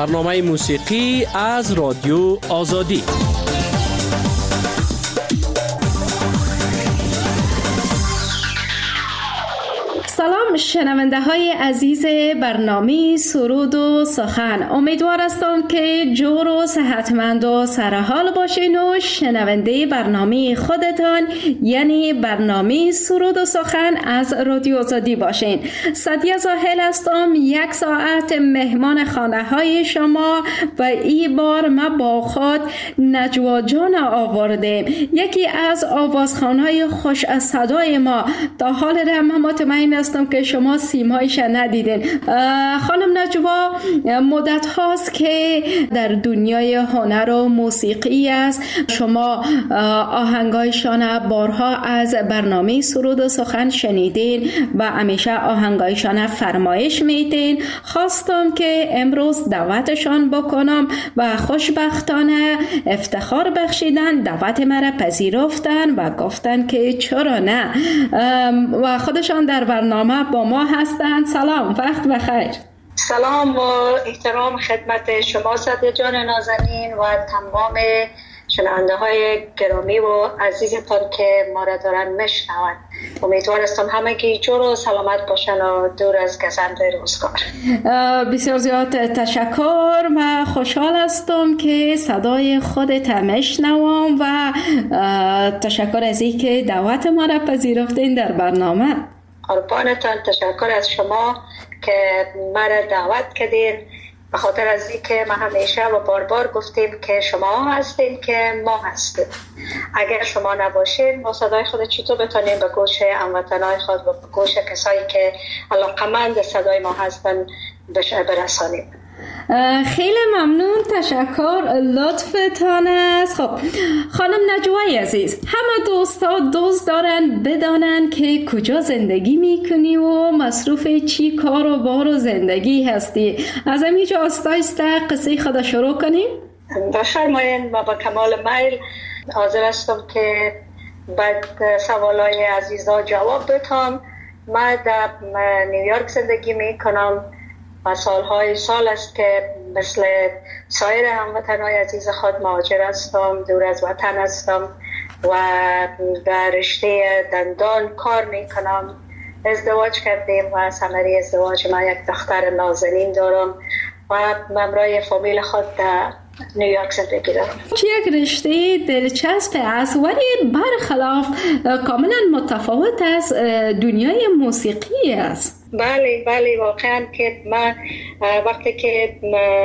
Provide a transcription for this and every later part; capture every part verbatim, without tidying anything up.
برنامه موسیقی از رادیو آزادی. سلام شنونده های عزیز برنامه سرود و سخن، امیدوار هستم که جور و صحتمند و سرحال باشین و شنونده برنامه خودتان یعنی برنامه سرود و سخن از رادیو آزادی باشین. سعدیه زاهل هستم، یک ساعت مهمان خانه های شما و این بار ما با خود نجوا جان آورده، یکی از آوازخوان‌های خوش از صدای ما. تا حال را من مطمئن هستم که شما سیمایش ندیدین. خانم نجوا مدت هاست که در دنیای هنر و موسیقی است. شما آهنگایشان بارها از برنامه سرود و سخن شنیدین و همیشه آهنگایشان فرمایش میدین. خواستم که امروز دعوتشان بکنم و خوشبختانه افتخار بخشیدن، دعوت مرا پذیرفتن و گفتن که چرا نه، و خودشان در برنامه با ما هستند. سلام، وقت بخیر. سلام و احترام خدمت شما سعدیه جان نازنین و تمام شنونده های گرامی و عزیزتان که ما را دارن میشنوند. امیدوار هستم همگی جور و سلامت باشن و دور از گزند روزگار. بسیار زیاد تشکر و خوشحال هستم که صدای خودت میشنوم و تشکر از این که دعوت ما را پذیرفتین در برنامه. قربانتان، تشکر از شما که مرا دعوت کردین، به خاطر از اینکه ما همیشه و بار بار گفتیم که شما هستین که ما هستیم. اگر شما نباشین ما صدای خود چطور بتونیم به گوش هموطنان خود و به گوش کسایی که علاقمند صدای ما هستن برسانیم. خیلی ممنون، تشکر، لطفتان است. خب خانم نجوای عزیز، همه دوستا دوست دارن بدانن که کجا زندگی میکنی و مصروف چی کار و بار و زندگی هستی. از همینجا آستایسته قصه خود شروع کنیم؟ بفرمایین. ما با کمال میل حاضر هستم که بعد سوالای عزیزا جواب بدم. من در نیویورک زندگی میکنم و سالهای سال است که مثل سایر هموطنان عزیز خود مهاجر هستم، دور از وطن هستم و در رشته دندان کار میکنم. ازدواج کردیم و ثمره ازدواج من یک دختر نازنین دارم و همراه فامیل خود در نیویورک زندگی دارم. چه یک رشته دلچسب است ولی برخلاف کاملا متفاوت از دنیای موسیقی است. بله بله واقعا که من وقتی که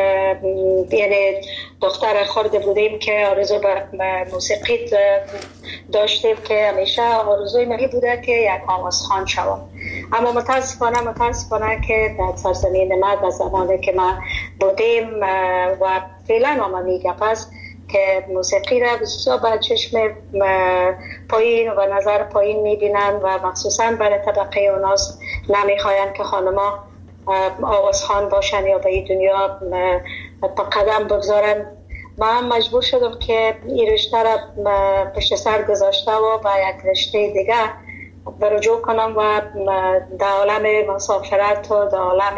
یعنی دختر خورده بودیم که آرزو به موسیقی داشتیم که همیشه آرزوی من بوده که یک آوازخوان شوم، اما متاسفانه متاسفانه که در سرزمین ما در زمانی که ما بودیم و فعلا ما میگه پس که موسیقی را بسیار با چشم پایین و نظر پایین میبینن و مخصوصا برای طبقه اوناست نمیخواین که خانما آوازخوان باشن یا به این دنیا قدم بگذارن. من مجبور شدم که این رشته را پشت سر گذاشته و با یک رشته دیگه برجوع کنم و در عالم مسافرت و در عالم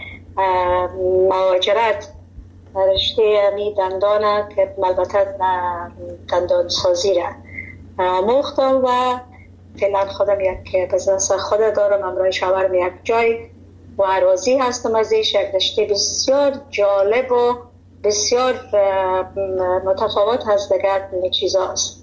مهاجرت رشته می دندانه که البته دندان سازی را آموختم و فعلا خودم یک بزنس خود دارم، امرای شاورم یک جای و راضی هستم از ایش. یک رشته بسیار جالب و بسیار متفاوت از دیگر چیزا است.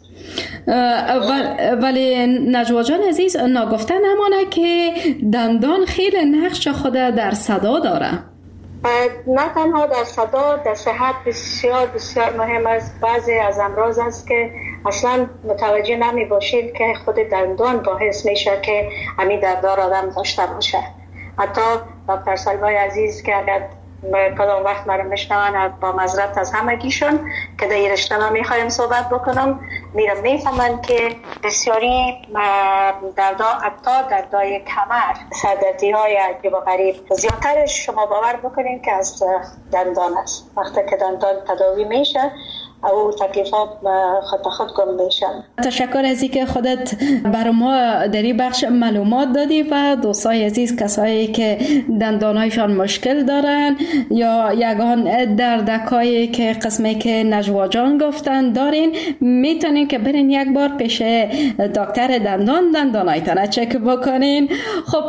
ولی نجوا جان عزیز، ناگفته نمانه که دندان خیلی نقش خود در صدا داره. نه تنها در صدا، در صحت بسیار بسیار مهم است. بعضی از امراض است که اصلا متوجه نمی باشید که خود دندان باعث میشه که همین دردار آدم داشته باشه. حتی دکتر سلمای عزیز که اگر کدام وقت مرا میشنون با معذرت از همگیشون که در این رشته ما میخوایم صحبت بکنم، میرم میفهمن که بسیاری دردا حتی دردای کمر، سردردی های عجیب و غریب زیادترش شما باور بکنین که از دندان است. وقتی که دندان تداوی میشه او تکلیف ها خود به خود گم میشن. تشکر از اینکه خودت بر ما در این بخش معلومات دادی و دوستای عزیز کسایی که دندانایشان مشکل دارن یا یگان دردکایی که قسمی که نجوا جان گفتن دارین، میتونین که برین یک بار پیش دکتر دندان دندانایتان چک بکنین. خب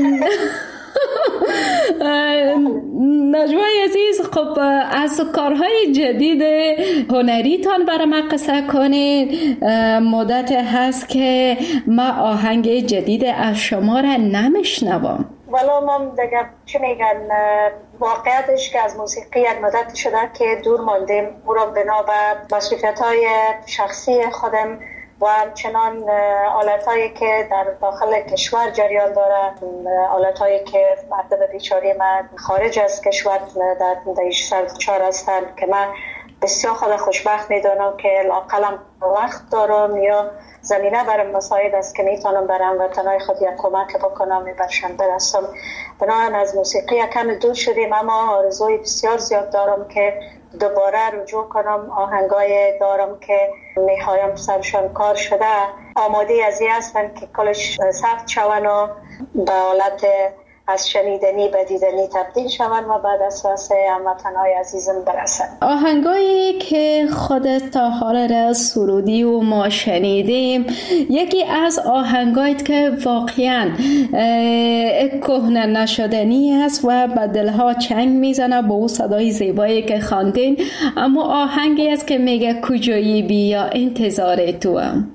نجوای عزیز، خب از کارهای جدید هنریتان برای ما قصه کنین. مدت هست که ما آهنگ جدید از شما را نمیشنوم. والا ما دیگه چه میگن، واقعیتش که از موسیقی یک مدت شده که دور ماندیم، او را بنا به مصروفیت های شخصی خودم و همچنان آلتایی که در داخل کشور جریان داره، آلتایی که مردم بیچاره من خارج از کشور در دیش سرچار هستند که من بسیار خود خوشبخت میدونم که لاقلم وقت دارم یا زمینه برای مساعد است که میتونم برم وطنهای خود یک کمک بکنم برشان برسم. بنابراین از موسیقی کم دور شدیم، اما آرزوی بسیار زیاد دارم که دوباره رجوع کنم. آهنگای دارم که میخوایم سرشان کار شده، آماده از این هستن که کلش ثبت شون و به حالت از شنیدنی به دیدنی تبدیل شون و بعد اساس هموطنهای عزیزم برسن. آهنگایی که خودت تا حال را سرودی و ما شنیدیم، یکی از آهنگایی که واقعا کهنه نشدنی است و به دلها چنگ میزنه با او صدای زیبایی که خواندین، اما آهنگی است که میگه کجایی بیا انتظار تو هم.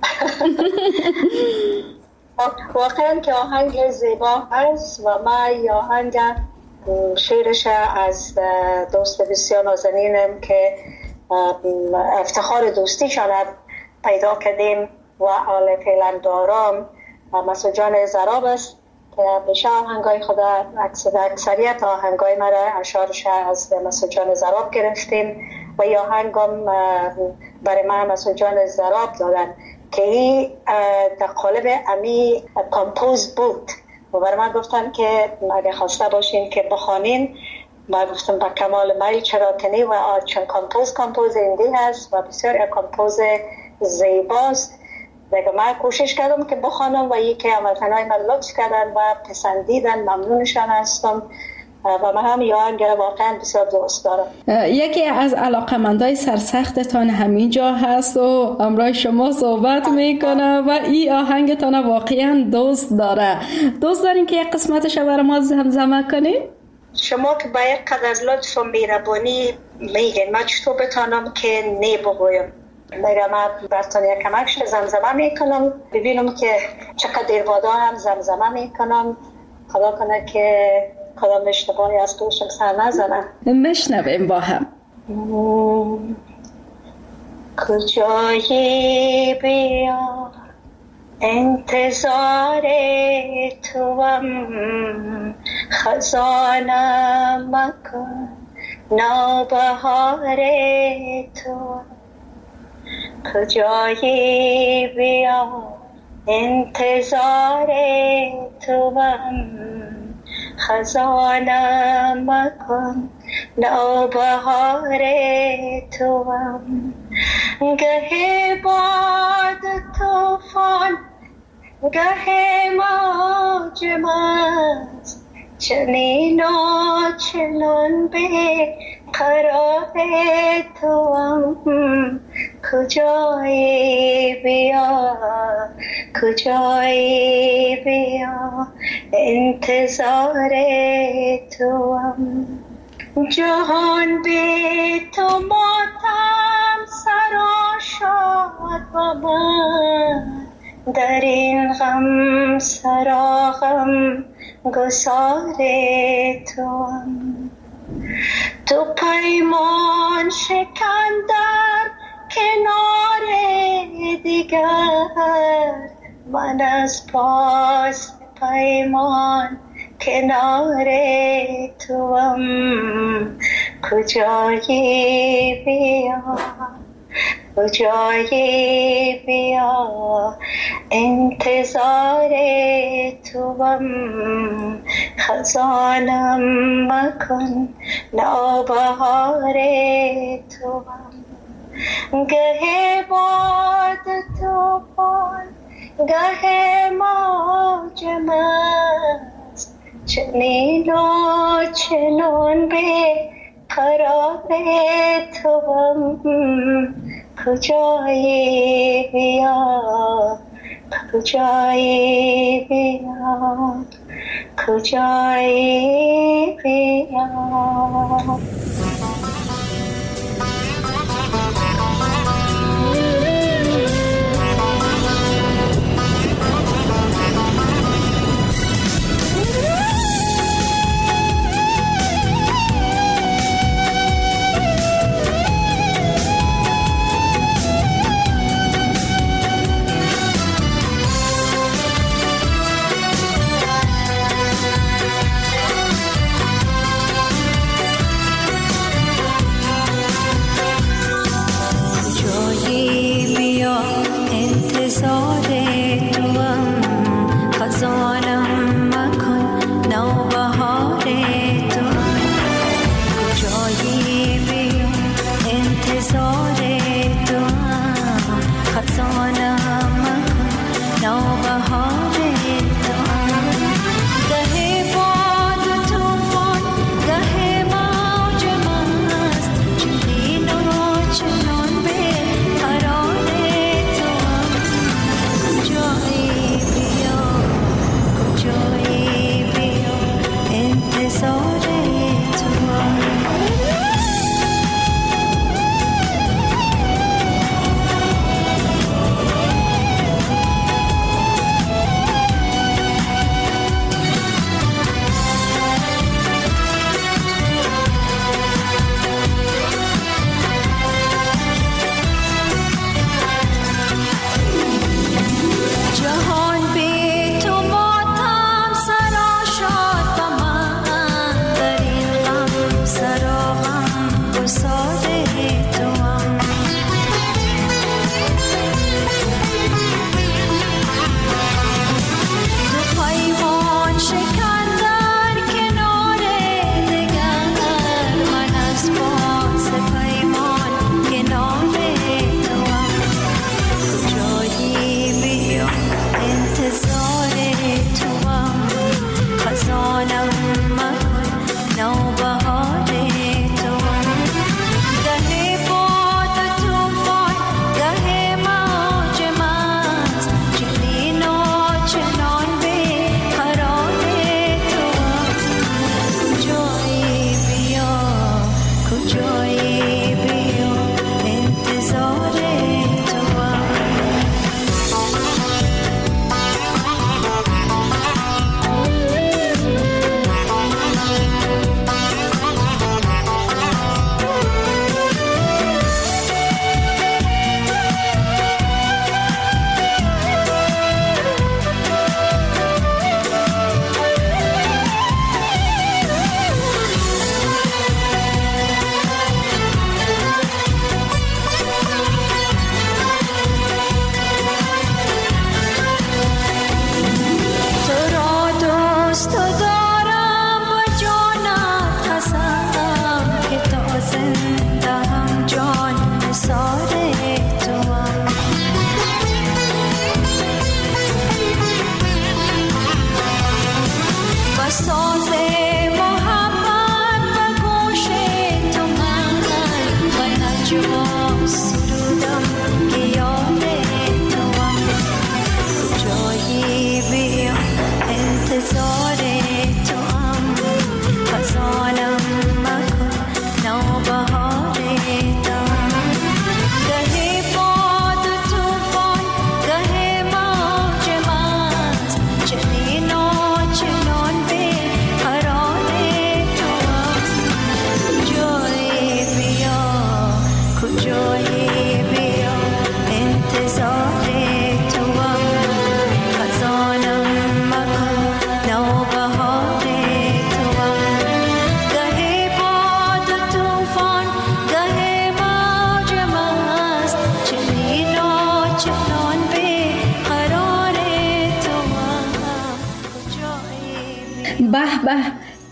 واقعا که آهنگ زیبا هست و من آهنگ شعرش از دوست بسیار نازنینم که افتخار دوستیشان پیدا کردیم و حال فعلا دارم، مسعود جان زراب است که بشه آهنگای خدا اکثریت آهنگای مرا اشعارش از مسعود جان زراب گرفتیم و یا آهنگم برای من مسعود جان زراب دادن که این در قالب امی کمپوز بود و برای من گفتن که اگه خواسته باشین که بخوانین، من گفتم با کمال میل چرا کنی و چون کمپوز کمپوز ایندی هست و بسیار یک کمپوز زیباست. دیگه من کوشش کردم که بخوانم و یکی هموطنهای من لطف کردن و پسندیدن، ممنونشان هستم و من هم یه آهنگ واقعا بسیار دوست دارم. یکی از علاقمندای سرسختتان همینجا هست و امروز شما صحبت میکنه و این آهنگتان واقعا دوست داره. دوست دارین که یک قسمتش برای ما زمزمه کنین؟ شما که باید قد از لطف و مهربانی میگین، من چطور بتانم که نی بگویم؟ میگم من براتون یک کمکش زمزمه میکنم، ببینم که چقدر بادا هم زمزمه میکنم. خدا کنه که کدام اشتباهی از توشم سر نزنم. مشنویم با هم. کجایی بیا انتظار توام، خزانه مکن نوبهار تو. کجایی بیا انتظار توام، خزانه مکن نوبهار توام. گه باد توفان گه موج مست، چنین و چنان به قرار توام. کجایی بیا کجایی بیا انتظار توام. جهان به تو ماتم سرآشاد و من، در این غم سراغم گسار توام. تو پیمان شکن در کنار دیگر، من از پاس پیمان کنار توام. کجایی بیا کجایی بیا انتظار توام. خزانم مکن نوبهار توام. گه باد توفان گه موج مست چنین و چنان به قرار توام کجایی بیا کجایی بیا کجایی بیا.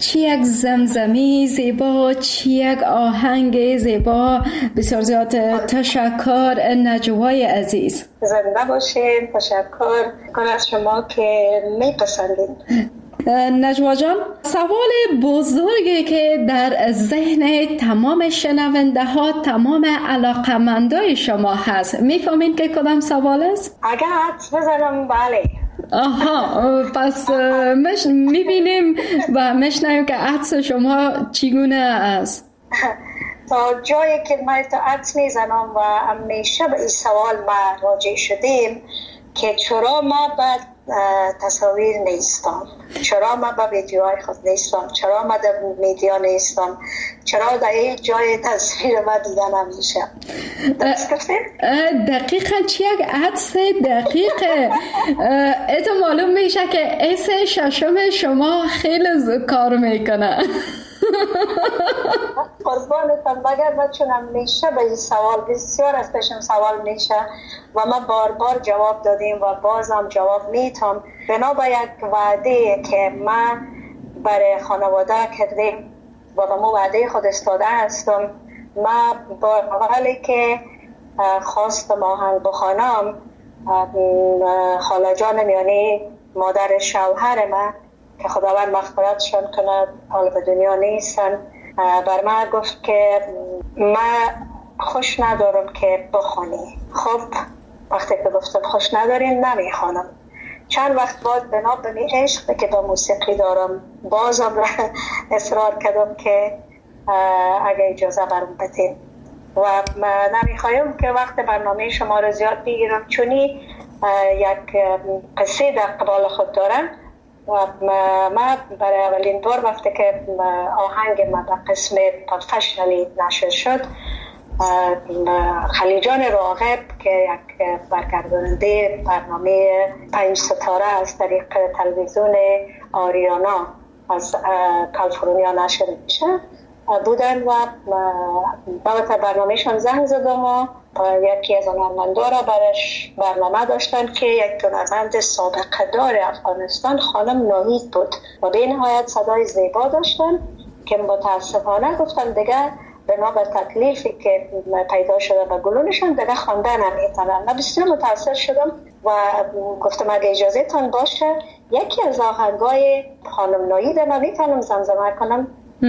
چی یک زمزمی زیبا، چی یک آهنگ زیبا. بسیار زیاد تشکر نجوای عزیز. زنده باشین. تشکر کن از شما که میپسندین. نجوا جان، سوال بزرگی که در ذهن تمام شنونده ها، تمام علاقمندای شما هست، میفهمین که کدام سوال است؟ اگر حدس بزنم بله. آها، پس مش میبینیم و مشنویم که حدس شما چگونه است. تا جایی که من تا حدس میزنم و همیشه به این سوال ما راجع شدیم که چرا ما بعد تصاویر نیستم، چرا ما به ویدیوهای خود نیستم، چرا ما در میدیا نیستم، چرا در یک جای تصویر ما دیدن همیشه. درست گفتیم؟ دقیقا چی یک عدس دقیقه. ات معلوم میشه که ایس ششم شما خیلی کار میکنه. قربانتم. بگر من چون همیشه به این سوال بسیار از پیشم سوال میشه و ما بار بار جواب دادیم و بازم جواب میتم. بنا به یک وعده که ما برای خانواده کردیم و به ما وعده خود استاده هستم، ما با اولی که خواستم آهنگ بخوانم، خاله جانم یعنی مادر شوهر من که خداوند مغفرتشان کنه، حال به دنیا نیستن، بر من گفت که من خوش ندارم که بخونی. خب وقتی که گفتم خوش نداریم نمیخوانم. چند وقت بعد بنا به می عشق که با موسیقی دارم بازم اصرار کردم که اگه اجازه برم بدین و نمیخوایم که وقت برنامه شما رو زیاد بگیرم، چونی یک قصه در قبال خود دارم و ما برای اولین بار وقتی که آهنگ ما به قسم پروفشنالی نشر شد، خلیجان راغب که یک برگرداننده برنامه پنج ستاره از طریق تلویزیون آریانا از کالیفرنیا نشر میشه بودن و بابت برنامهشان زنگ زدم و یکی از هنرمندا را برش برنامه داشتن که یک هنرمند سابقه دار افغانستان خانم ناهید بود و به نهایت صدای زیبا داشتن که متاسفانه گفتن دیگه بنا به تکلیفی که پیدا شده به گلونشان دیگه خوانده نمیتونن. من بسیار متاثر شدم و گفتم اگه اجازه تان باشه یکی از آهنگای خانم ناهید من میتونم زمزمه کنم.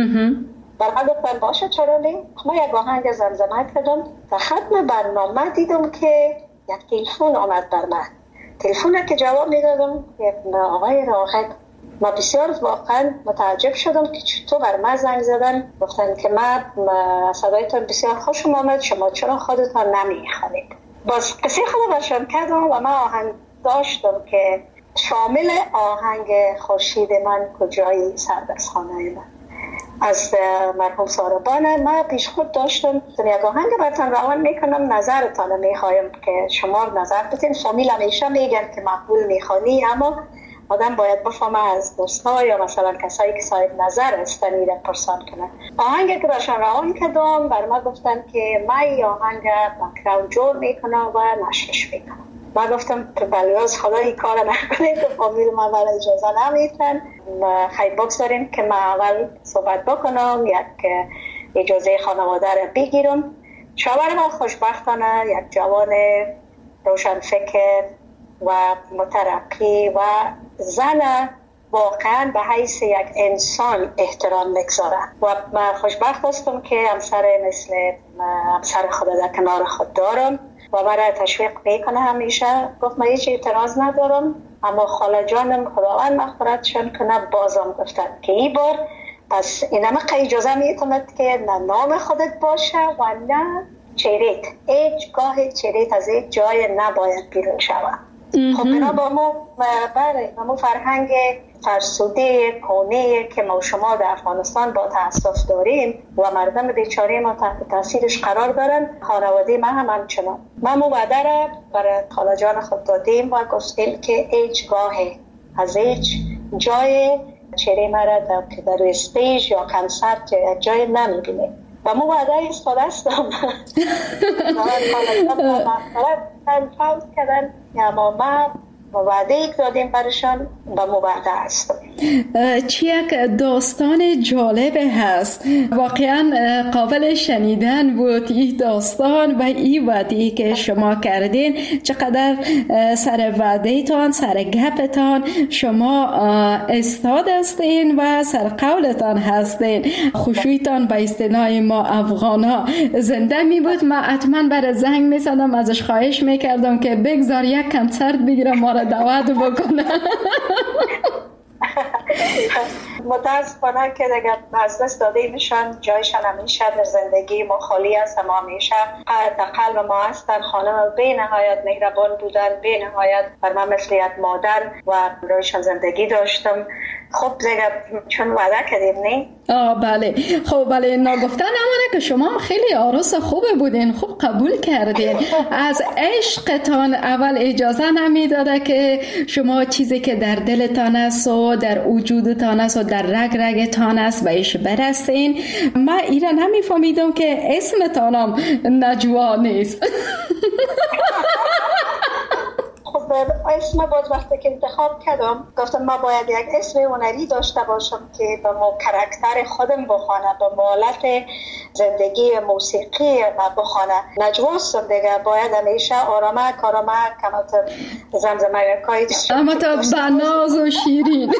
برای گفتن باشه چرا نه. ما یک آهنگ زمزمه کردم و ختم برنامه دیدم که یک تلفن آمد بر من. تلفن که جواب میدادم یک آقای راغب. ما بسیار واقعا متعجب شدم که چطور بر من زنگ زدن، گفتن که من صدایتان بسیار خوشم آمد، شما چرا خودتان نمیخوانید. باز قصه خود برشان کردم و من آهنگ داشتم که شامل آهنگ خورشید من کجایی سردستخانه من از مرحوم ساربانه. من پیش خود داشتم یک آهنگ براتون روان میکنم، نظرتان میخوایم که شما نظر بدین. فامیل همیشه میگن که مقبول میخوانی، اما آدم باید بفهمه از دوستها یا مثلا کسایی که صاحب نظر هستن ایره پرسان کنن. آهنگ که برشان روان کردم بر ما گفتن که من این آهنگ بکراند جور میکنم و نشرش میکنم. من گفتم بلیاز خدا این کار نکنه که فامیل من برای اجازه نمیتن. خیلی بگذاریم که من اول صحبت بکنم، یک اجازه خانواده رو بگیرم. شوهر من خوشبختانه یک جوان روشن فکر و مترقی و زن واقعا به حیث یک انسان احترام میگذاره و من خوشبخت هستم که همسر مثل همسر خود در کنار خود دارم و برای تشویق میکنه. همیشه گفت من هیچ اعتراض ندارم، اما خاله جانم خداوند مغفرتشان کنه بازم گفتن که این بار پس اینم اجازه میتوند که نه نام خودت باشه و نه چهرهت، هیچ گاه چهرهت از هیچ جای نباید بیرون شود. خب بنا با ما برای ما فرهنگ فرسوده کونه که ما شما در افغانستان با تاسف داریم و مردم بیچاره ما تحت تاثیرش قرار دارن، خانواده ما هم همچنان. ما مبادره را برای خاله جان خود دادیم و گفتیم که هیچ گاه از هیچ جای چهره مرا در در استیج یا کنسرت جای نمیبینیم و مو وعده استفاده هستم. خاله جان فوز کردن یا ما وعده ای دادیم برشان به مبعده هستم. چی یک داستان جالب هست، واقعا قابل شنیدن بود این داستان و این وعده که شما کردین. چقدر سر وعده تان، سر گپتان شما استاد هستین و سر قولتان هستین. خوشویتان به اصطلاح ما افغانا زنده می بود. من حتما برای زنگ می زدم، ازش خواهش می کردم که بگذار یک کنسرت بگیرم ما را دعوت بکنه. متاسفانه که دیگه از دست داده میشن، جایشان همیشه در زندگی ما خالی است. اما همیشه در قلب ما هستن. خانم به نهایت مهربان بودن، به نهایت بر من مثل یک مادر و رویشان زندگی داشتم. خب دیگه چون وعده کردیم نه؟ آه بله. خب بله، ناگفته نمانه که شما خیلی عروس خوبه بودین، خوب قبول کردین. از عشقتان اول اجازه نمیداده که شما چیزی که در دلتان است و در وجودتان است و در رگ رگتان است بهش برسین. من ایره نمیفهمیدم که اسمتانم نجوا نیست. خب اسم باز وقتی که انتخاب کردم گفتم ما باید یک اسم هنری داشته باشم که به ما کرکتر خودم بخوانه، به مالت زندگی موسیقی ما بخوانه. نجواست دیگه، باید همیشه آرامک آرامک کمات زمزمه کایی اما تا بناز و شیرین.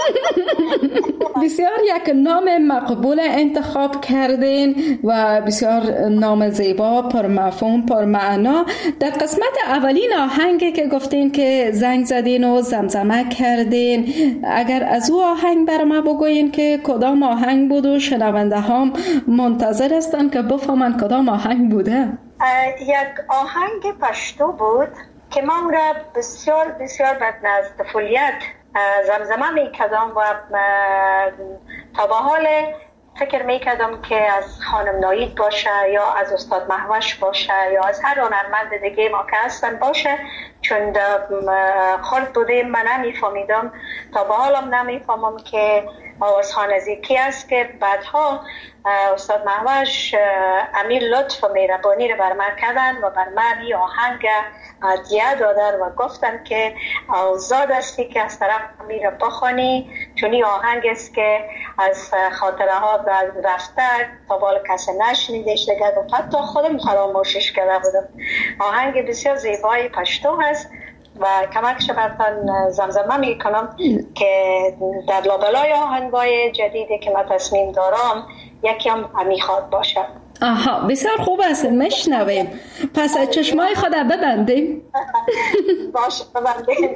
بسیار یک نام مقبول انتخاب کردین و بسیار نام زیبا، پر مفهوم، پر معنا. در قسمت اولین آهنگ که گفتین که زنگ زدین و زمزمه کردین، اگر از او آهنگ بر ما بگوین که کدام آهنگ بود و شنونده هم منتظر هستن که بفهمن کدام آهنگ بوده. یک آهنگ پشتو بود که ما اون را بسیار بسیار به طفولیت زمزمه میکردم و تا به حال فکر میکردم که از خانم نایید باشه یا از استاد مهوش باشه یا از هر هنرمند دیگه ما که هستن باشه، چون خرد بودیم من نمیفهمیدم. تا به حالم نمیفهمم که آوازخوان از یکی است که بعدها استاد مهوش امیر لطف و مهربانی رو بر من کردن و بر من این آهنگ عدیه دادن و گفتن که آزاد هستی که از طرف امیر بخوانی، چون این آهنگ است که از خاطره ها رفته تا بالا کسی نشنیدش دیگه و حتی خودم فراموشش کرده بودم. آهنگ بسیار زیبای پشتو هست و کمکش برتان زمزمه میکنم که در لابلای آهنگای جدیدی که من تصمیم دارم یکی هم میخواد باشه. آها بسیار خوب است، مشنویم. پس چشمای خود ببندیم. باشه ببندیم.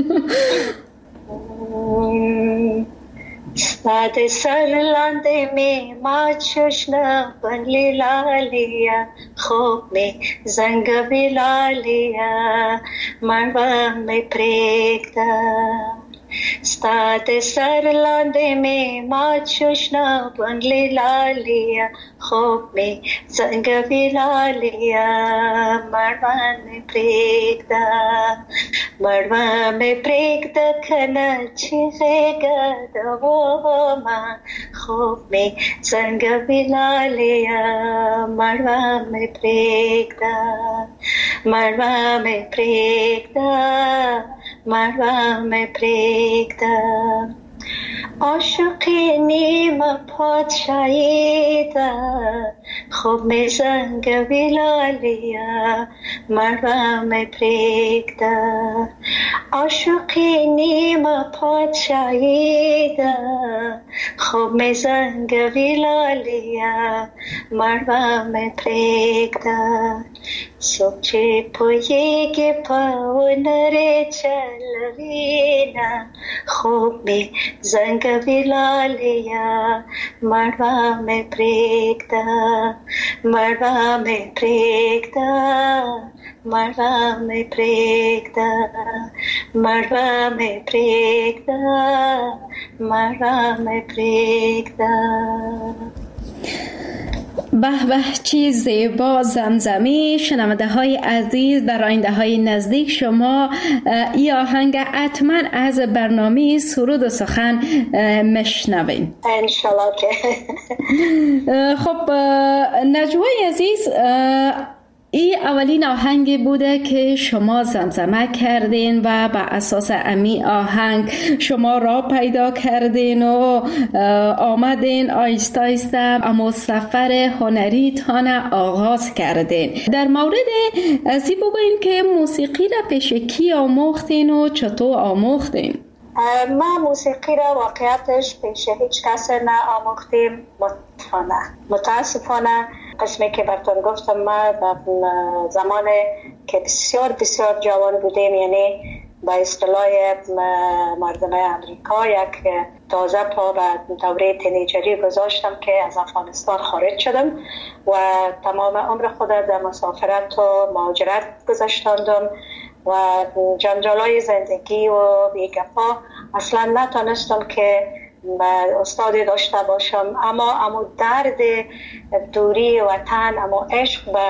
ساده سر لانده می ما چشنا بنلی لالیا خوب می زنگ بی لالیا مروا می پریکتا. ساده سر لانده می ما چشنا بنلی لالیا خوب می زنگ بی لالیا مروا می پریکتا. مروا می پریکتا کنا چیزیگا دو ما خوب می زنگ بلالیا مروا می پریکتا. مروا می پریکتا. مروا می پریکتا. عاشقی نیم پادشاهی دا خوب می زنگ بلالیا مروا می پریکتا. عاشقی نیم پادشاهی دا خوب می زنگ بلالیا مروا می پریکتا. سوچه پویگی پاونر چلوینا خوب می زنگ بلالیا مروا می پریکتا. مروا می پریکتا. مروا می پریکتا. مروا می پریکتا. مروا می پریکتا. به به چی زیبا زمزمی. شنونده های عزیز، در آینده های نزدیک شما ای آهنگ حتما از برنامه سرود و سخن مشنوین انشالله که. خب نجوای عزیز، این اولین آهنگی بوده که شما زمزمه کردین و بر اساس امی آهنگ شما را پیدا کردین و آمدین آیسته آیسته اما سفر هنری تان آغاز کردین. در مورد ازی بگوین که موسیقی را پیش کی آموختین و چطور آموختین؟ ما موسیقی را واقعیتش پیش هیچ کس نه آموختیم، متاسفانه متاسفانه قسمی که براتون گفتم ما زمان که بسیار بسیار جوان بودیم، یعنی با اصطلاح مردم امریکا یک تازه پا به دوره تینیجری گذاشتم که از افغانستان خارج شدم و تمام عمر خود در مسافرت و مهاجرت گذاشتاندم و جنجالای زندگی و بیگفا اصلا نتونستم که استادی داشته باشم، اما اما درد دوری وطن، اما عشق به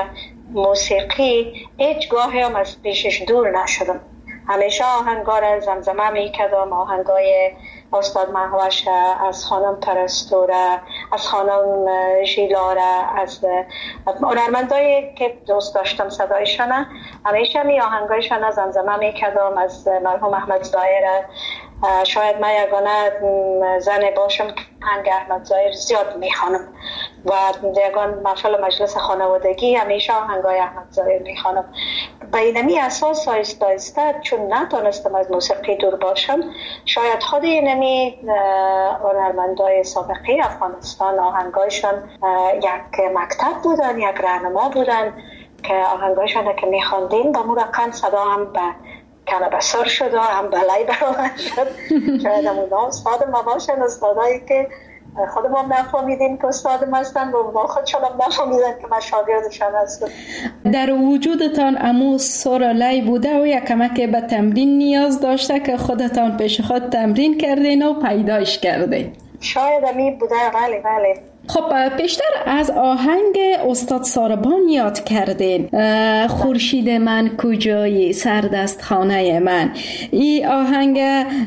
موسیقی هیچ گاهی هم از پیشش دور نشدم. همیشه آهنگا را زمزمه می کردم، آهنگای استاد مهوش، از خانم پرستوره، از خانم ژیلاره، از هنرمندایی که دوست داشتم صدایشان، همیشه می آهنگایشان زمزمه می کردم. از مرحوم احمد ظاهر، شاید من یگانه زن باشم که آهنگ احمد ظاهر زیاد میخوانم و یگان محفل مجلس خانوادگی همیشه آهنگای احمد ظاهر میخوانم. به اینمی اساس آیسته آیسته چون نتونستم از موسیقی دور باشم، شاید خود اینمی هنرمندای سابقی افغانستان آهنگایشان یک مکتب بودن، یک راهنما بودن که آهنگایشان که میخواندیم با مرقم صدا هم به کنه بسر شد و هم بلای برامن شد. شاید همون استاد ما باشن، استادایی که خودم هم نفهمیدیم که استادم هستن و ما خودشان هم نفهمیدن که من شاگردشان هستم. در وجودتان امو سر لای بوده و یک کمک به تمرین نیاز داشته که خودتان پیش خود تمرین کردین و پیدایش کردین؟ شاید همی بوده، بله بله. خب پیشتر از آهنگ استاد ساربان یاد کردین، خورشید من کجایی سردست خانه من. این آهنگ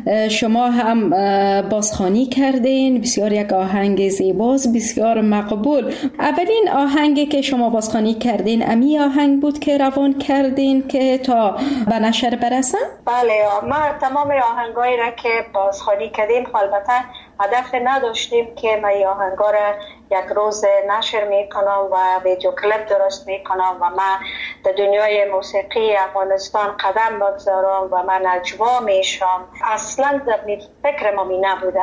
شما هم بازخوانی کردین، بسیار یک آهنگ زیباست، بسیار مقبول. اولین آهنگی که شما بازخوانی کردین امی آهنگ بود که روان کردین که تا به نشر برسن؟ بله، ما تمام آهنگایی را که بازخوانی کردیم البته هدف نداشتیم که ما این آهنگا را یک روز نشر میکنم و ویدیو کلیپ درست میکنم و من در دنیای موسیقی افغانستان قدم بگذارم و من نجوا میشم. اصلا در فکر ما می نبوده،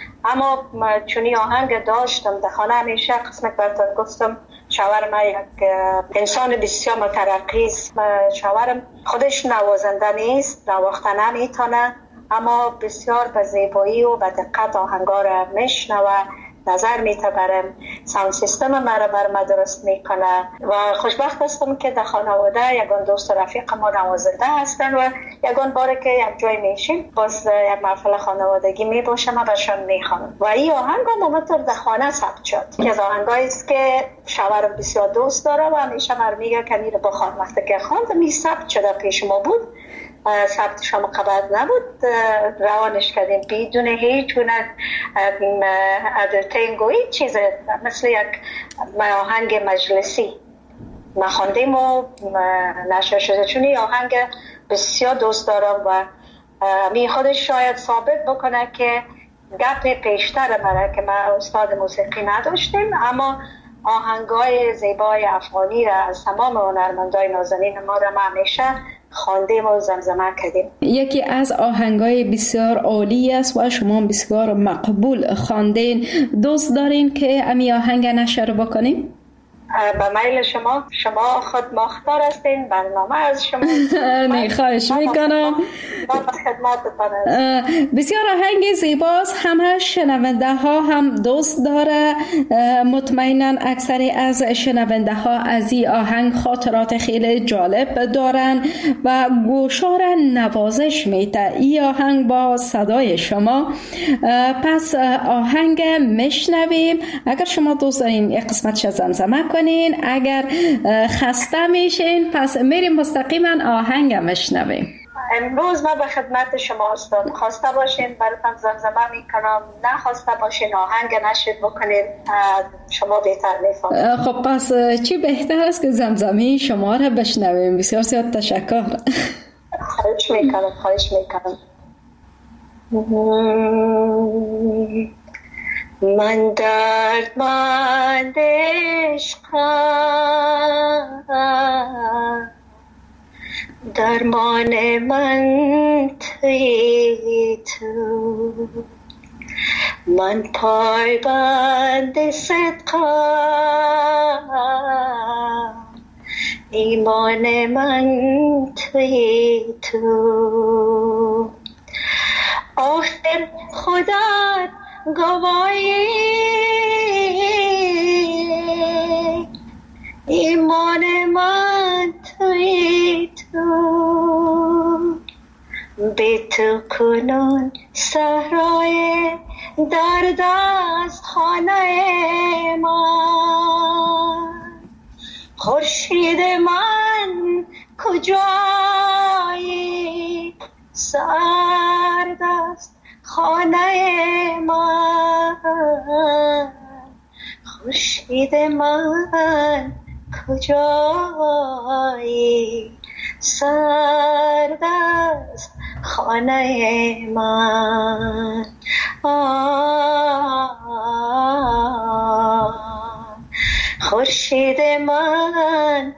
اما چون این آهنگ داشتم در خانه همیشه قسمت براتون گفتم شوهرم یک انسان بسیار مترقیست. شوهرم خودش نوازنده نیست، نواخته نمیتونه، اما بسیار به زیبایی و به دقت آهنگا را میشنوه، نظر میتبرم، ساوند سیستم مرا بر ما درست میکنه و خوشبخت هستم که در خانواده یگان دوست و رفیق ما نوازنده هستن و یگان باره که یک جای میشیم باز یک محفل خانوادگی میباشم و برشان میخوانم و این آهنگ هم همونطور در خانه ثبت شد که از آهنگایی است که شوهرم بسیار دوست داره و همیشه من میگه که میره بخوان. وقتی که خواند می ثبت شده پیش ما بود، ثبت شما قبل نبود، روانش کردیم بدون هیچ گونه ادیتینگ و هیچ چیز، مثل یک آهنگ مجلسی ما خواندیم و نشر شده. چون این آهنگ بسیار دوست دارم و می خودش شاید ثابت بکنه که گپ پیشتر مرا که ما استاد موسیقی نداشتیم، اما آهنگای زیبای افغانی را از تمام هنرمندای نازنین ما را ما همیشه خواندیم و زمزمه کردیم. یکی از آهنگای بسیار عالی است و شما بسیار مقبول خواندین. دوست دارین که امی آهنگ نشر بکنیم؟ به میل شما، شما خود مختار هستین، برنامه از شما. نه خواهش میکنم. بسیار آهنگ زیباست، همه شنونده ها هم دوست داره. مطمئنا اکثری از شنونده ها از این آهنگ خاطرات خیلی جالب دارن و گوشا را نوازش میده این آهنگ با صدای شما. پس آهنگ میشنویم. اگر شما دوست دارین یک قسمتش زمزمه کنین، اگر خسته میشین پس میریم مستقیما آهنگ میشنویم. امروز من به خدمت شما هستم. خواسته باشین براتون زمزمه میکنم، نه خواسته باشین آهنگ نشید بکنین، شما بهتر میفهمید. خب پس چی بهتر است که زمزمه شما را بشنویم. بسیار زیاد تشکر. خواهش میکنم خواهش میکنم. من دردمند عشقم، درمان من تویی تو، من پایبند صدقم، ایمان من تویی تو. آخر خدا گواهی ایمان من تویی تو، بی تو کنون صحرای درد است خانه من، خورشید من کجایی سرد است خانه من، خورشید من کجایی سرد است خانه من. خورشید من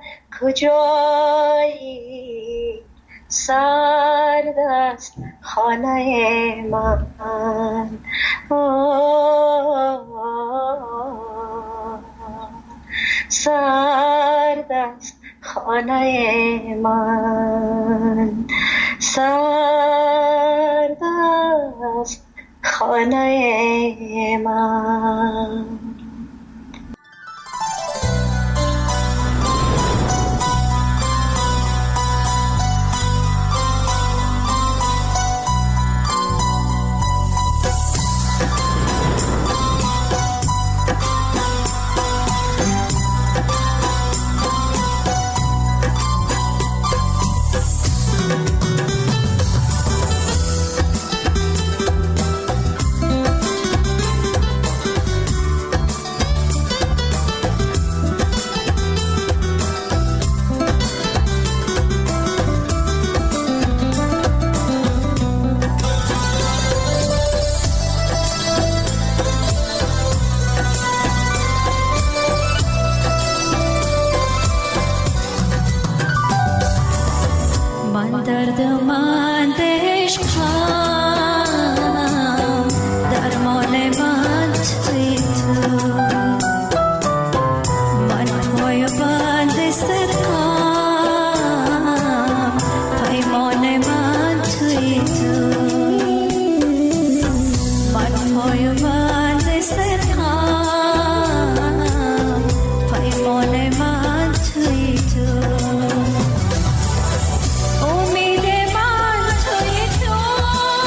کجایی سرد است خانه من. سرد است خانه من، سرد است خانه من. امید من توی تو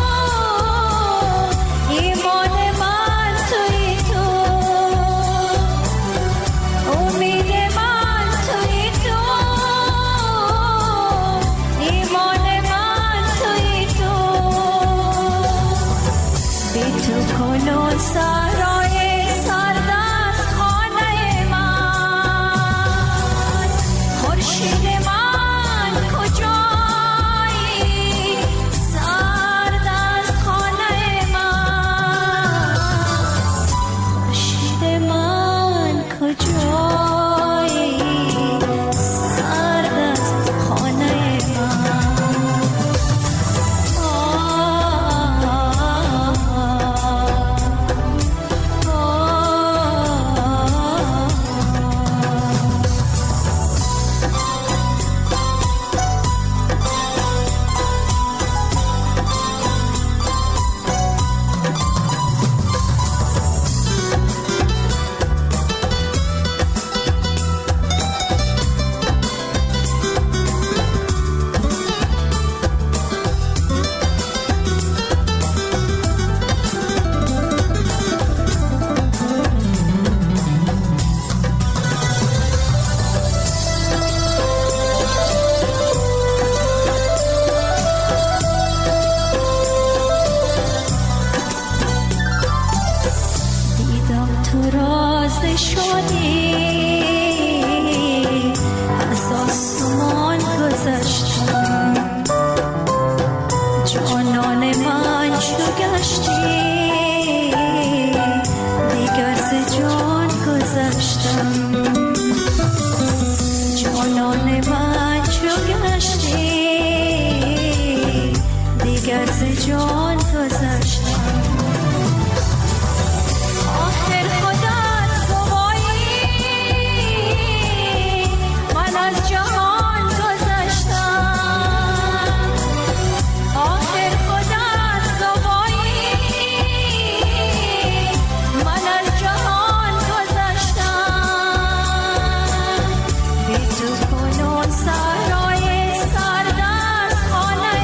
جان گذاشتم. آخر خودت گوایی من از جهان گذاشتم. آخر خودت گوایی من از جهان گذاشتم. بی تو کنون سرای سرد از خانه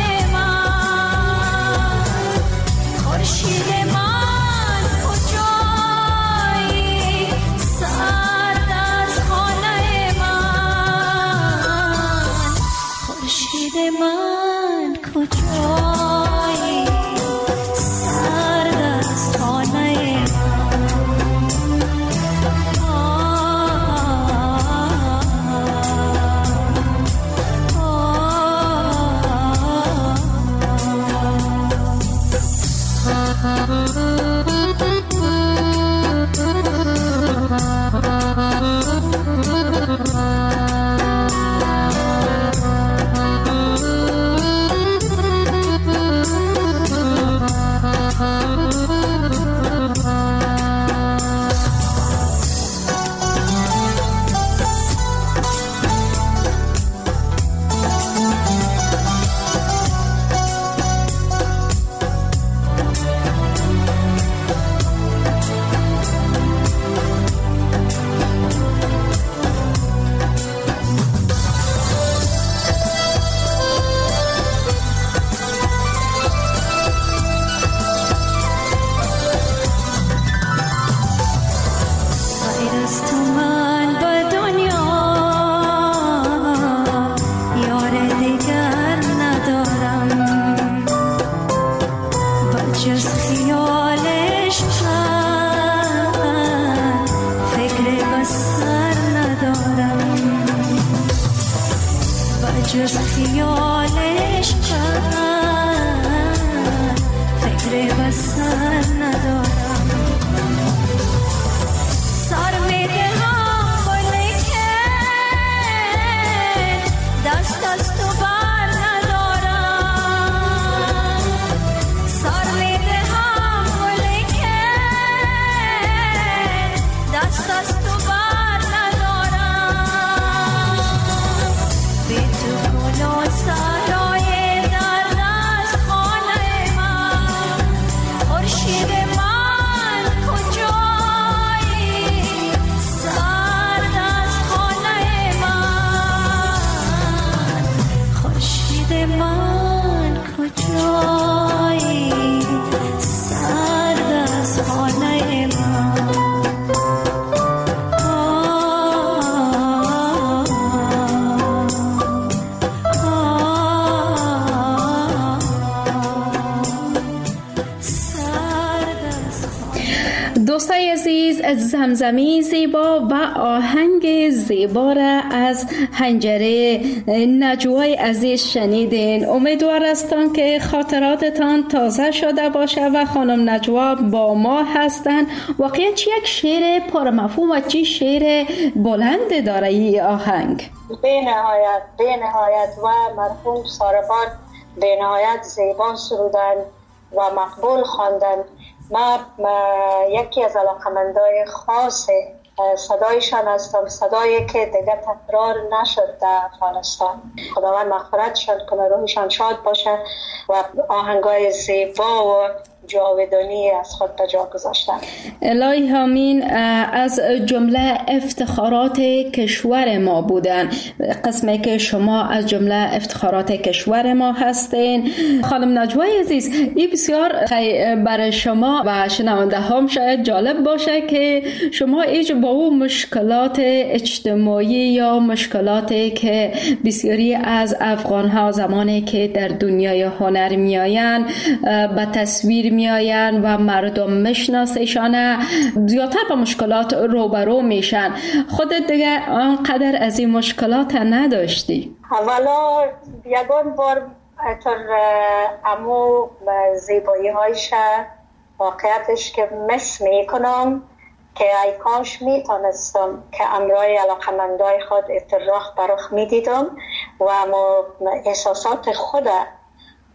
من. خورشید من کجایی سرد از خانه من. خورشید من کجایی سرد از خانه جز خیالش کرد فکر بسر ندارم. سر میدهم ولیکن دست از تو بر ندارم. سر میدهم ولیکن دست از تو بر ندارم. بی تو کنون سرای درد از خانه من. خورشید من کجایی سرد از خانه من. خورشید من کجایی سرد از خانه من. دوستای عزیز، زمزمه زیبا و آهنگ زیبا را از حنجره نجوای عزیز شنیدین. امیدوار هستم که خاطراتتان تازه شده باشه و خانم نجوا با ما هستن. واقعا چی یک شعر پرمفهوم و چی شعر بلند داره این آهنگ. به نهایت به نهایت و مرحوم ساربان به نهایت زیبا سرودن و مقبول خواندن. من یکی از علاقمندای خاص صدایشان هستم، صدایی که دیگه تکرار نشد در افغانستان. خداوند مغفرتشان کنه، روحشان شاد باشه و آهنگای زیبا و جاودانی از خود به جا گذاشتن. الهی آمین. از جمله افتخارات کشور ما بودن، قسمی که شما از جمله افتخارات کشور ما هستین. خانم نجوای عزیز، این بسیار برای شما و شنونده هم شاید جالب باشه که شما ایج با اون مشکلات اجتماعی یا مشکلاتی که بسیاری از افغان ها زمانی که در دنیای هنر میآیند به تصویر میآیند و مردم میشناسیشان، زیادتر با مشکلات روبرو میشن. خودت دیگه آنقدر از این مشکلات نداشتی؟ اولا یگان بار تر امو زیبایی هایش واقعیتش که مس میکنم که ای کاش میتونستم که امرای علاقمندای خود اطراح برخ میدیدم و اما احساسات خود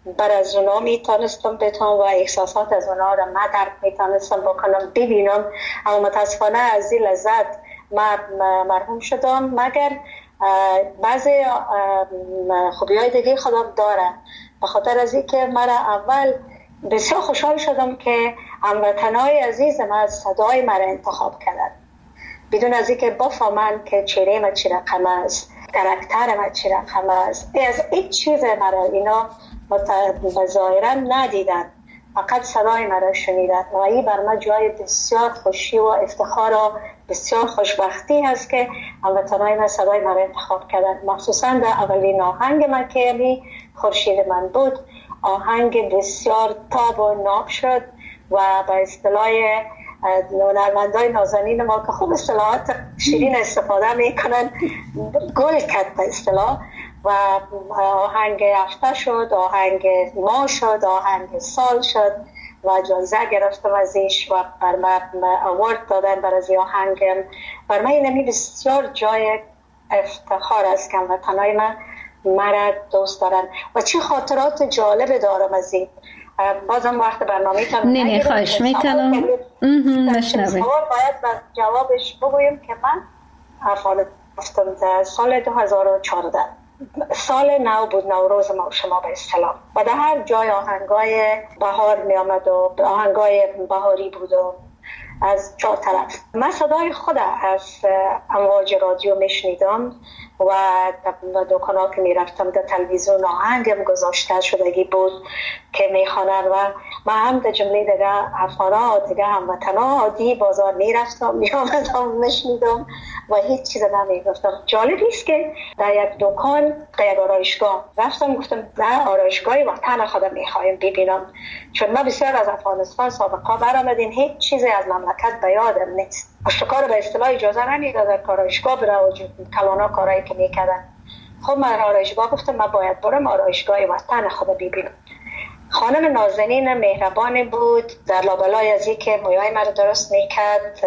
بر از اونا میتونستم بتونم و احساسات از اونا را من درک میتونستم بکنم ببینم، اما متاسفانه از این لذت من محروم شدم. مگر بعضی خوبی های دیگه خدا داره، به خاطر از این که من اول بسیار خوشحال شدم که هموطنای عزیزم از صدای مرا انتخاب کردن بدون از این که بفهمن که چهره من چی رقم است، کاراکتر من چی رقم است. از هیچ چیز مرا اینا ظاهرا ندیدن، فقط صدای مرا شنیدن و این بر من جای بسیار خوشی و افتخار و بسیار خوشبختی هست که هموطنای من صدای مرا انتخاب کردن. مخصوصا در اولین آهنگ من که یعنی خورشید من بود، آهنگ بسیار تاب و ناب شد و به اصطلاح هنرمندای نازنین ما که خوب اصطلاحات شیرین استفاده میکنن گل کرد به اصطلاح و آهنگ هفته شد، آهنگ ماه شد، آهنگ سال شد و جایزه گرفتم ازش و بر من اوارد دادن بر از آهنگم. بر من اینمی بسیار جای افتخار است که وطنای من مرا دوست دارن و چه خاطرات جالب دارم از این. بازم وقت برنامه کنم نه نه خواهش میکنم نشنویم. باید بر جوابش بگویم که من افعال گفتم در سال دو هزار و چهارده سال نو بود، نوروز ما و شما به اصطلاح، و در هر جای آهنگای بهار می آمد و آهنگای بهاری بود و از چهار طرف. من صدای خود از امواج رادیو میشنیدم و دکانا که میرفتم در تلویزیون آهنگم گذاشته شدگی بود که میخوانن و من هم در جمله دیگه افراد دیگه هموطنا عادی بازار میرفتم میامدم میشنیدم و هیچ چیز نمیگفتم. جالب است که در یک دکان در یک آرایشگاه رفتم گفتم در آرایشگاه وطن خودم میخوایم ببینم، چون ما بسیار از افغانستان سابقا برآمدیم هیچ چیزی از مملکت به یادم نیست. اشتکار به اصطلاح اجازه نمیداد که آرایشگاه بره و کلانا کارایی که میکردن. خب من آرایشگاه گفتم من باید برم آرایشگاه وطن خودم ببینم. خانم نازنین مهربانی بود در لابلای از این که مویای من درست میکرد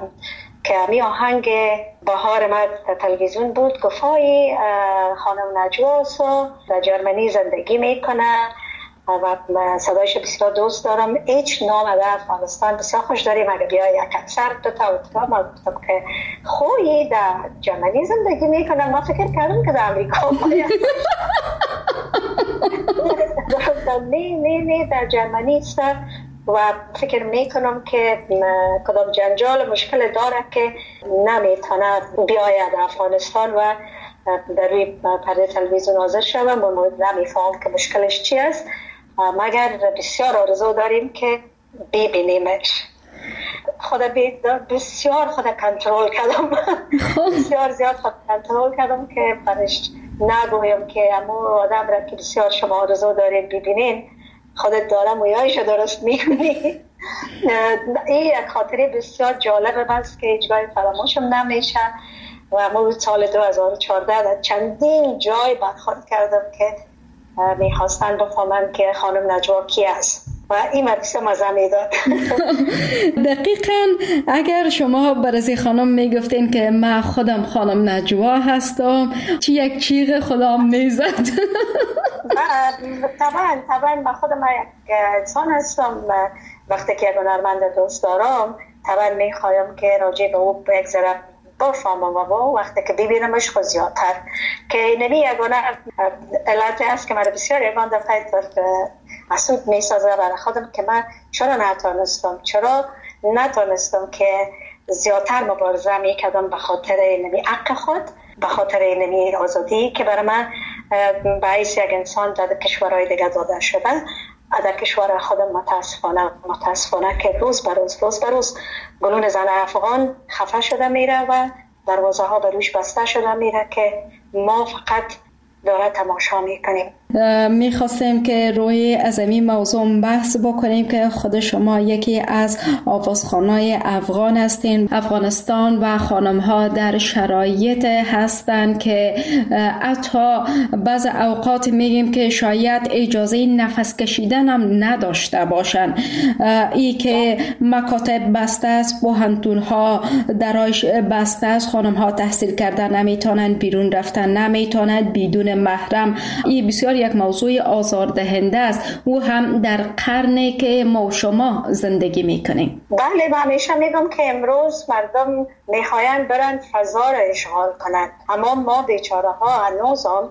که همی آهنگ بهار من در تلویزیون بود، گفایی خانم نجواس در جرمنی زندگی میکنه و صدایش بسیار دوست دارم، هیچ نام در افغانستان بسیار خوش داریم اگه بیایی یک اکثر دو تا و تا ما گفتم که خویی در جرمنی زندگی میکنم. ما فکر کردم که در امریکا باید نه نه نه در جرمنی است و فکر میکنم که کدام جنجال مشکل داره که نمیتونه بیاید افغانستان و در روی پرده تلویزیون حاضر شوم و نمیفهم که مشکلش چی است، مگر بسیار آرزو داریم که ببینیمش. خدا بسیار خدا کنترل کردم بسیار زیاد خدا کنترل کردم که برش نگویم که امو آدم را که بسیار شما آرزو دارید ببینین خودت دارم مویایش درست میکنی. این یک خاطره بسیار جالب است که هیچ گاهی فراموشم نمیشه و ما سال دو هزار و چهارده در چندین جای برخورد کردم که میخواستن بفهمن که خانم نجوا کی است و این مدرسه مزه میداد. دقیقاً اگر شما برای خانم میگفتین که من خودم خانم نجوا هستم چی یک چیغ خدا میزد. طبعا طبعا من خودم یک انسان هستم، وقتی که یک هنرمند دوست دارم طبعا میخوایم که راجع به او بگذرم بفهمم و با وقتی که ببینمش خود زیادتر که نمی یگانه علت است که من بسیار یگان دفعه مسئول می سازه برای خودم که من چرا نتانستم چرا نتانستم که زیادتر مبارزه می کردم به خاطر نمی حق خود، به خاطر نمی آزادی که برای من باعث یک انسان در کشورهای دیگه داده شده. در کشور خودم متاسفانه متاسفانه که روز به روز روز به روز گلون زن افغان خفه شده میره و دروازه ها به روش بسته شده میره که ما فقط داره تماشا میکنیم. میخواستیم که روی از این موضوع بحث بکنیم که خود شما یکی از آوازخوانای افغان هستین. افغانستان و خانم ها در شرایط هستند که حتی بعض اوقات میگیم که شاید اجازه نفس کشیدن هم نداشته باشن. ای که مکاتب بسته است، پوهنتون ها درایش بسته است، خانم ها تحصیل کردن نمیتونن، بیرون رفتن نمیتونن بدون محرم. ای بسیار یک موضوع آزاردهنده است، او هم در قرنی که ما و شما زندگی میکنیم. بله، من همیشه میگم که امروز مردم میخواین برن فضا را اشغال کنند، اما ما بیچاره ها هنوز هم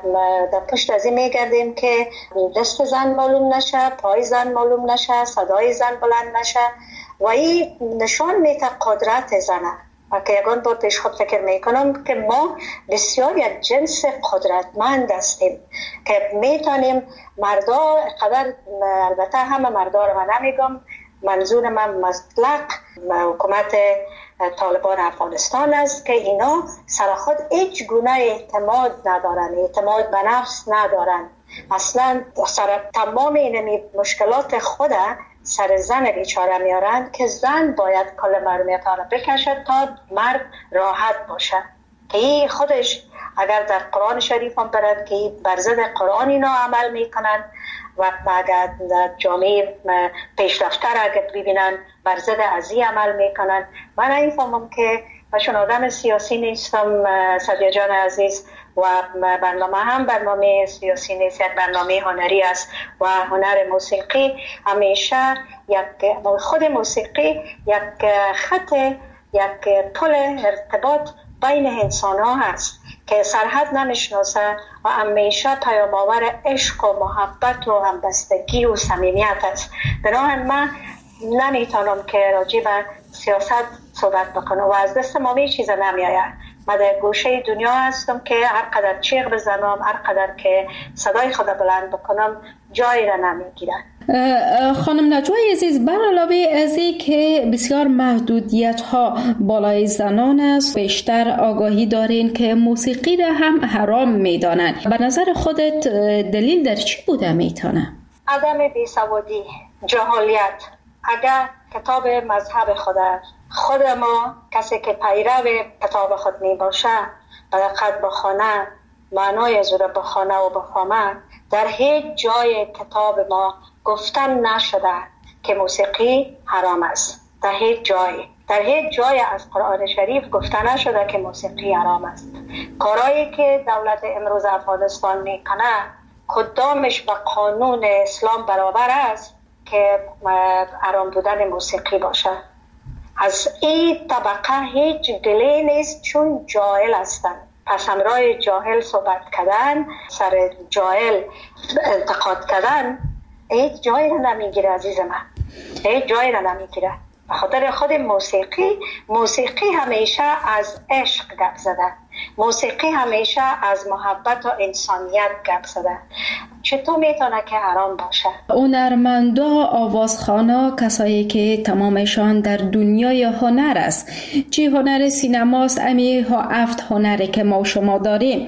در پشت از این میگردیم که دست زن معلوم نشه، پای زن معلوم نشه، صدای زن بلند نشه و این نشان میده قدرت زنه. و که یکان بار پیش خود فکر میکنم که ما بسیار یک جنس قدرتمند هستیم که میتونیم مردا قدر، البته همه مردا رو من نمیگم، منظور من مطلق حکومت طالبان افغانستان است که اینا سر خود هیچ گونه اعتماد ندارن، اعتماد به نفس ندارن، اصلا سر تمام این مشکلات خود سر زن بیچاره میارند که زن باید کل مرمیت را بکشد تا مرد راحت باشه. که این خودش اگر در قرآن شریف هم برند که بر ضد قرآن اینا عمل میکنند و اگر در جامعه پیشرفته را اگر ببینن بر ضد از این عمل میکنند. من این فهمم که من آدم سیاسی نیستم سعدیه جان عزیز و برنامه هم برنامه سیاسی نیست، یک برنامه هنری است و هنر موسیقی همیشه یک خود موسیقی یک خط، یک پل ارتباط بین انسان ها هست که سرحد نمیشناسه و همیشه پیام آور عشق و محبت و همبستگی و صمیمیت است. بنابراین من نمیتونم که راجع به سیاست صحبت بکنم و از دست ما هیچ چیز نمیآید. من در گوشه دنیا هستم که هر قدر چیغ بزنم، هر قدر که صدای خود بلند بکنم جایی را نمیگیرن. خانم نجوای عزیز، بر علاوه از این که بسیار محدودیت ها بالای زنان است، بیشتر آگاهی دارین که موسیقی را هم حرام میدانند. به نظر خودت دلیل در چی بوده میتونه؟ عدم بیسوادی، جهالیت. اگر کتاب مذهب خود خود ما کسی که پیرو کتاب خود می باشه فقط بخونه، معنای از را بخونه و بفهمه، در هیچ جای کتاب ما گفتن نشده که موسیقی حرام است. در هیچ جای در هیچ جای از قرآن شریف گفته نشده که موسیقی حرام است. کارهایی که دولت امروز افغانستان میکنه کدامش با قانون اسلام برابر است که حرام بودن موسیقی باشه؟ از این طبقه هیچ گله نیست، چون جاهل هستن. پس همراه جاهل صحبت کردن، سر جاهل انتقاد کردن هیچ جایی را نمیگیره عزیز من، هیچ جایی را نمیگیره. به خاطر خود موسیقی موسیقی همیشه از عشق گپ زده، موسیقی همیشه از محبت و انسانیت گپ زده. چطور میتونه که حرام باشه؟ هنرمندا، آوازخوانا، کسایی که تمامشان در دنیای هنر است، چی هنر سینماست، امی ها افت هنری که ما شما داریم،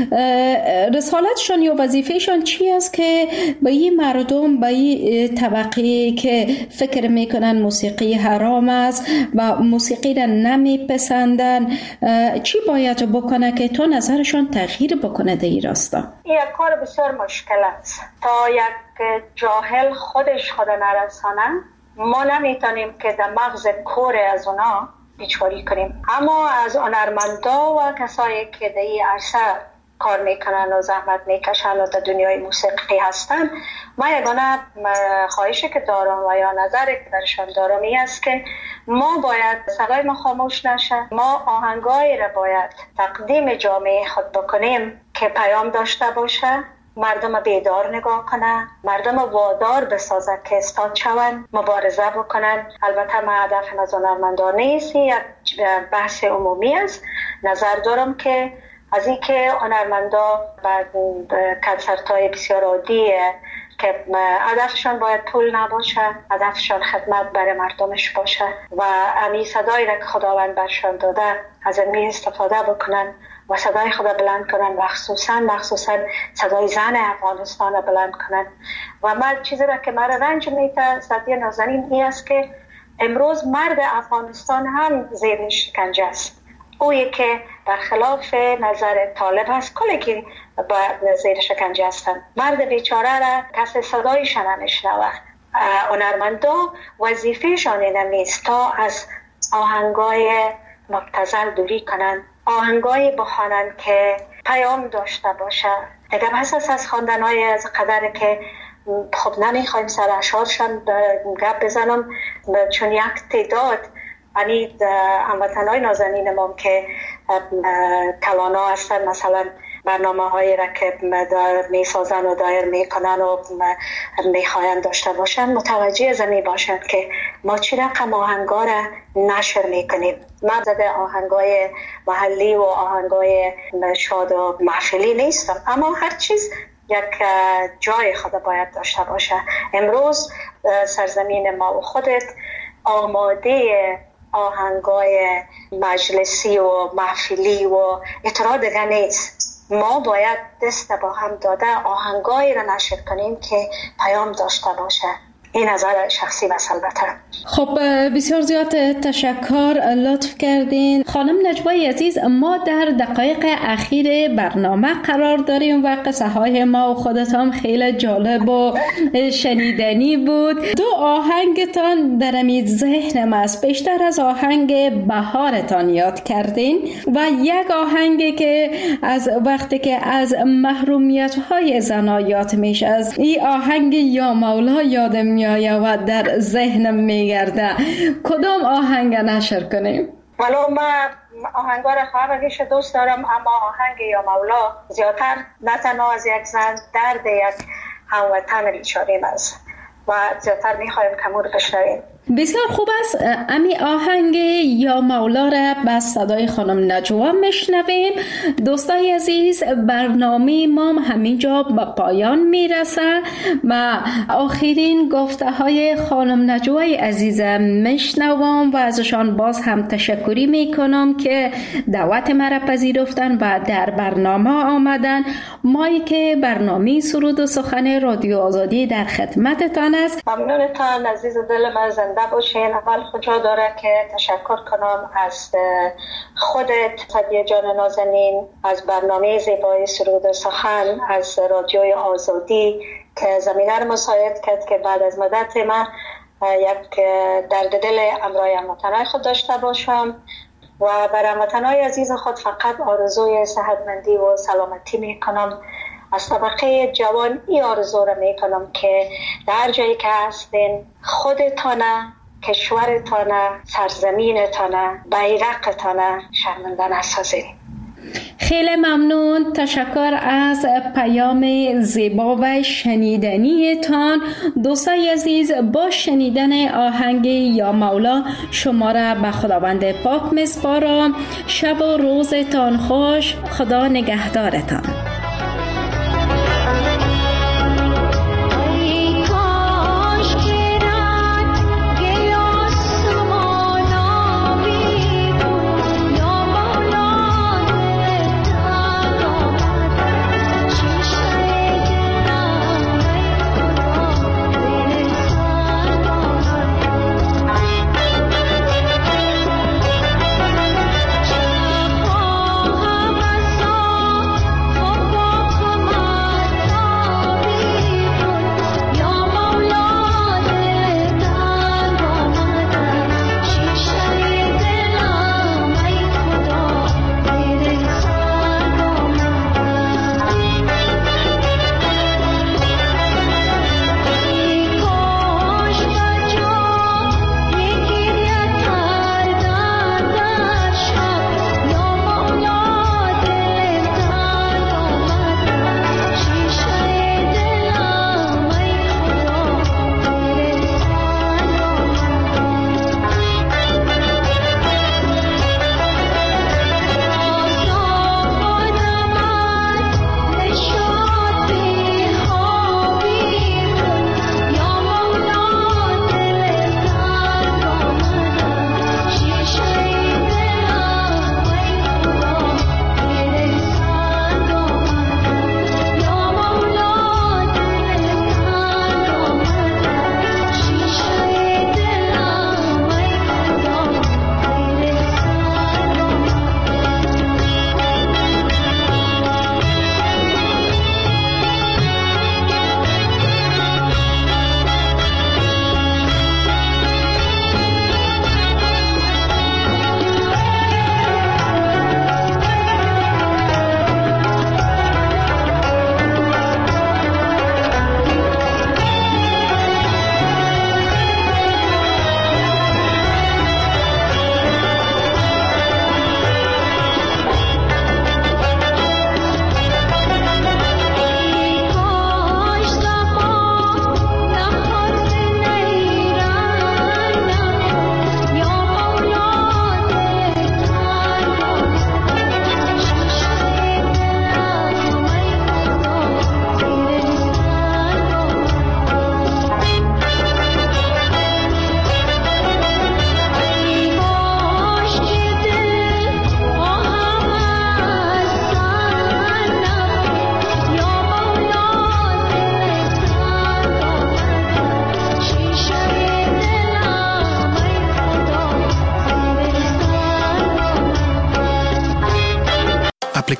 رسالتشان یا وظیفهشان چی است که به این مردم، به این طبقه که فکر میکنن موسیقی حرام است و موسیقی را نمیپسندن، چی باید بکنه که تو نظرشان تغییر بکنه در این راستا؟ این کار بسیار مشکل است. تا یک جاهل خودش خود نرسانه ما نمیتونیم که در مغز کور از اونا پیچواری کنیم. اما از هنرمندا و کسایی که در این عرصه کار میکنن و زحمت میکشن و در دنیای موسیقی هستن، ما یگانه خواهشی که دارم و یا نظری که درشان دارم این است که ما باید صدای ما خاموش نشه. ما آهنگایی را باید تقدیم جامعه خود بکنیم که پیام داشته باشه، مردم بیدار نگاه کنن، مردم وادار بسازه که استاد شون، مبارزه بکنن. البته ما هدف از هنرمندان نیست، یک بحث عمومی است. نظر دارم که از این که هنرمندا بعد کنسرت‌های بسیار عادیه که هدفشان باید پول نباشه، هدفشان خدمت برای مردمش باشه و امی صدایی را که خداوند برشان داده از این استفاده بکنن و صدای خدا بلند کنن و خصوصا مخصوصا صدای زن افغانستان را بلند کنن. و من چیزی را که مرا رنج میده سعدیه نازنین این است که امروز مرد افغانستان هم زیر شکنجه است. اویی که برخلاف نظر طالب هست کلی که با زیر شکنجه هستن. مرد بیچاره را کسی صدایش نمیشنوه. هنرمندا وظیفه‌شان نیست تا از آهنگای مبتذل دوری کنن، آهنگای بخوانن که پیام داشته باشه، دیگه بس از خواندن‌های از قدر که خب نمیخوایم سر اشعارشان گپ بزنم، چون یک تعداد یعنی هموطنای نازنین ما که توانا هستن، مثلا برنامه هایی را که می سازن و دایر می کنن و می خواهند داشته باشن متوجه زمین باشن که ما چی رقم آهنگا را نشر می کنیم. من زده آهنگای محلی و آهنگای شاد و محفلی نیستم، اما هر چیز یک جای خود باید داشته باشه. امروز سرزمین ما و خودت آماده آهنگای مجلسی و محفلی و اطلاع دیگه نیست. ما باید دست با هم داده آهنگایی را نشر کنیم که پیام داشته باشه. این نظر شخصی بس البته. خب بسیار زیاد تشکر، لطف کردین. خانم نجوای عزیز، ما در دقایق اخیر برنامه قرار داریم و قصه های ما و خودت هم خیلی جالب و شنیدنی بود. دو آهنگتان در امید ذهنم است، بیشتر از آهنگ بهارتان یاد کردین و یک آهنگی که از وقتی که از محرومیت های زنا یاد میشه، از این آهنگ یا مولا یادم میآید و در ذهنم میگرده. کدام آهنگ نشر کنیم؟ ولو من آهنگا را خواهرش دوست دارم، اما آهنگ یا مولا زیادتر نه تنها از یک زن درد یک هموطن ریشاریم است و زیادتر میخوایم که مورد بشنویم. بسیار خوب است. امی آهنگ یا مولا را با صدای خانم نجوا میشنویم. دوستای عزیز، برنامه ما همینجا به پایان میرسه و آخرین گفته های خانم نجوای عزیز میشنوم و ازشان باز هم تشکری میکنم که دعوت مرا پذیرفتن و در برنامه آمدن. مایی که برنامه سرود و سخن رادیو آزادی در خدمتتان است. ممنونتان عزیز دل من، زنده باشین. اول خدا داره که تشکر کنم از خودت فدیه جان نازنین، از برنامه زیبای سرود و سخن از رادیوی آزادی که زمینه رو مساعد کرد که بعد از مدت من یک درد دل امرای هموطنای خود داشته باشم و برای هموطنای عزیز خود فقط آرزوی صحتمندی و سلامتی میکنم. از طبقه جوان این آرزو را میکنم که در جایی که هستین خودتانه، کشورتانه، سرزمینتانه، بیرقتانه شرمنده نسازین. خیلی ممنون. تشکر از پیام زیبا و شنیدنیتان. دوستای عزیز، با شنیدن آهنگ یا مولا شما را به خداوند پاک میسپارم. شب و روزتان خوش. خدا نگهدارتان. Oh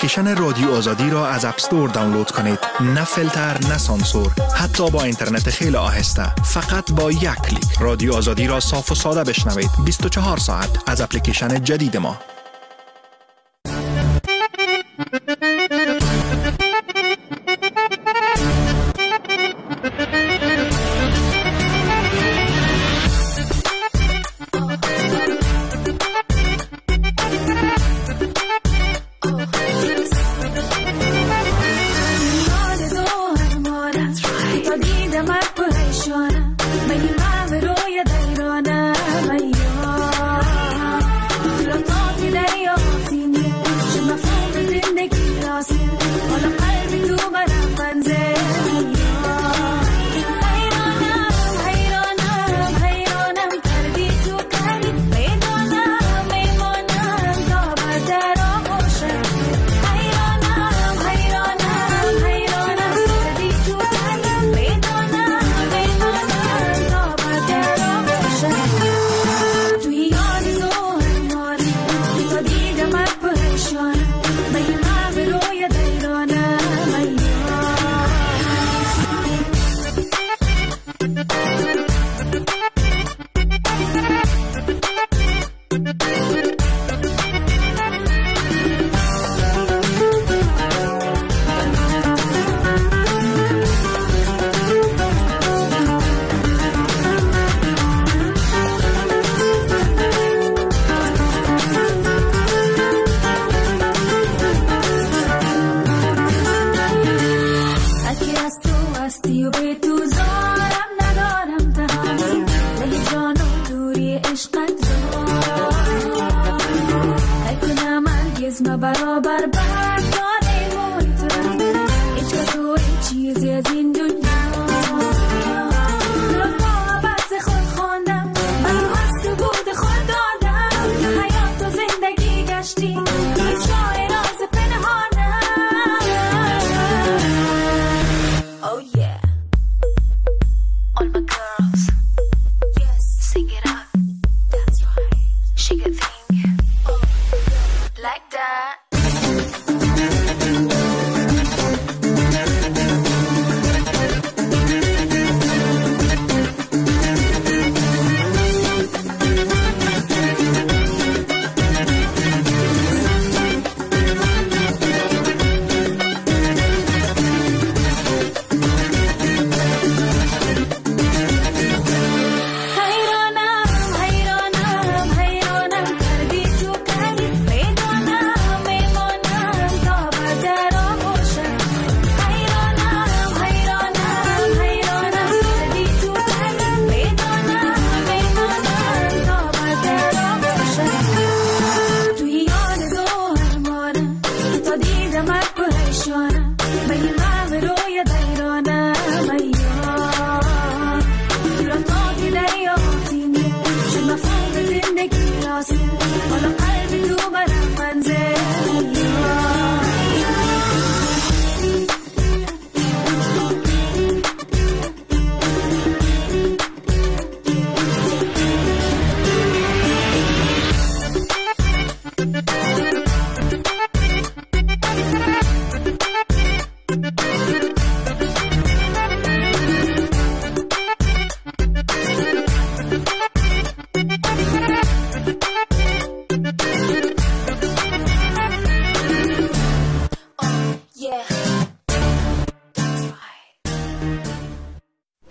اپلیکیشن رادیو آزادی را از اپ استور دانلود کنید. نه فیلتر، نه سانسور، حتی با اینترنت خیلی آهسته. فقط با یک کلیک رادیو آزادی را صاف و ساده بشنوید. بیست و چهار ساعت از اپلیکیشن جدید ما. برابر